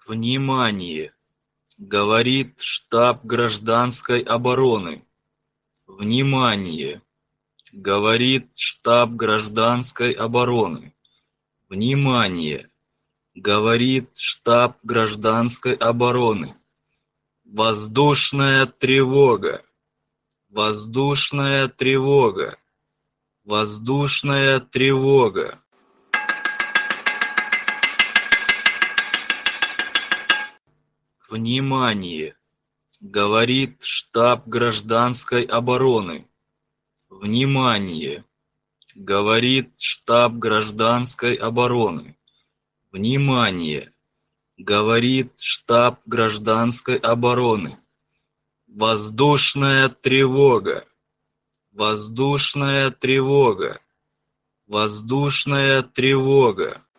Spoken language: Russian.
Внимание! Говорит штаб гражданской обороны. Внимание! Говорит штаб гражданской обороны. Внимание! Говорит штаб гражданской обороны. Воздушная тревога! Воздушная тревога! Воздушная тревога! Внимание! Говорит штаб гражданской обороны. Внимание! Говорит штаб гражданской обороны. Внимание! Говорит штаб гражданской обороны. Воздушная тревога! Воздушная тревога! Воздушная тревога!